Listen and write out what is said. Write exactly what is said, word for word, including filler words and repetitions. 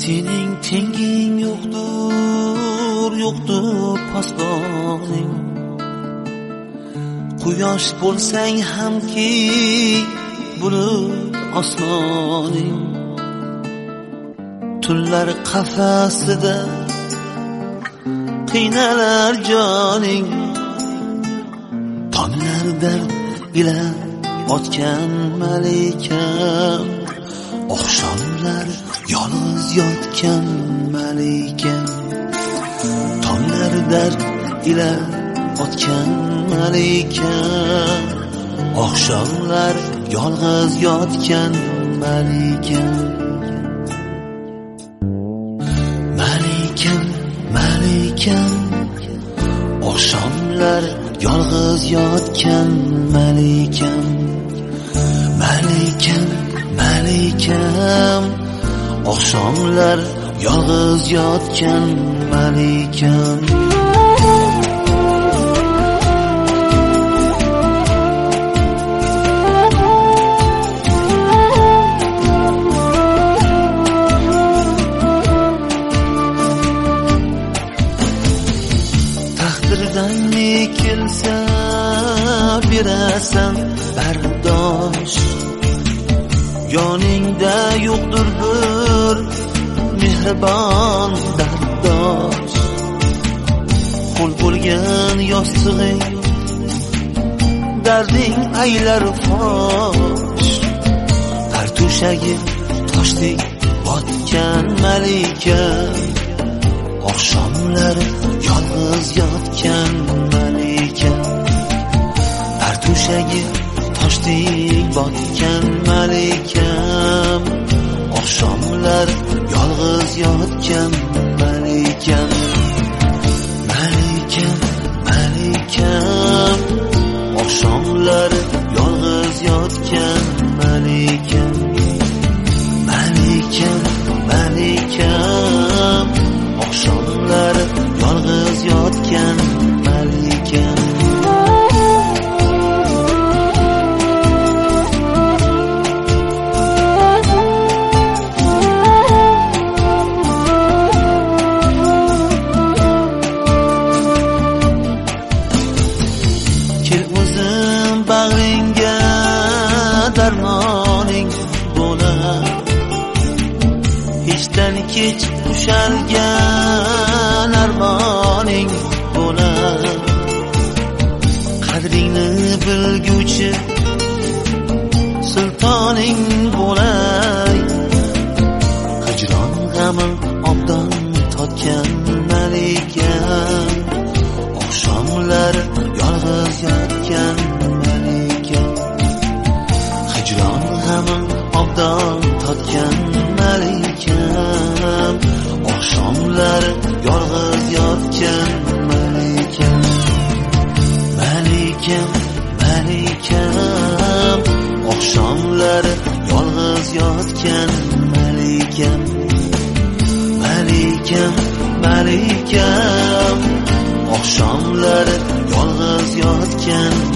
sening tenging yo'qdir, yo'qdir posboning. Quyosh bo'lsang hamki bulut osmoning. Tunlar qafasida qiynalar joning. Tonglar dard ila otgan malikam, oqshomlar yolg'iz yotgan malikam. Tonglar dard ila otgan malikam, oqshomlar yolg'iz yotgan malikam. Malikam, malikam, oqshomlar yolg'iz yotgan malikam. Malikam, malikam, oqshomlar yolg'iz yotgan malikam. Taqdirdan ne kelsa berasan bardosh. Yoningda yo'qdir bir mehribon dardosh. Qo'l bo'lgan yostig'ing darding aylar fosh. Har to'shagi toshdek botgan malikam, oqshomlar yolg'iz yotgan malikam. Har to'shagi toshdek botgan malikam, oqshomlar yolg'iz yotgan malikam. Malikam, malikam, oqshomlar yolg'iz yotgan malikam. Malikam, malikam, oqshomlar yolg'iz yotgan malikam. Bag'ringga darmoning bo'lar, hechdan kech ushalgan armoning bo'lar. Qadringni bilguvchi sultoning bo'lay. Hijron g'ami obdan totgan malikam, oqshomlar yolg'iz yotgan malikam. Hijron g'ami obdan totgan malikam, oqshomlar yolg'iz yotgan malikam. Malikam, malikam, oqshomlar yolg'iz yotgan malikam. Malikam, malikam, oqshomlar yolg'iz yotgan